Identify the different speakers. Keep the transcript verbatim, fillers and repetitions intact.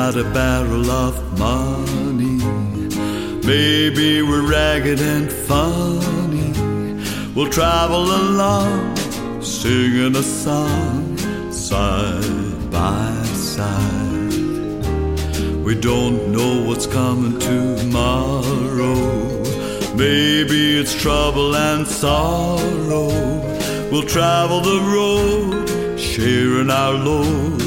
Speaker 1: got a barrel of money. Maybe we're ragged and funny. We'll travel along, singing a song, side by side. We don't know what's coming tomorrow. Maybe it's trouble and sorrow. We'll travel the road, sharing our load,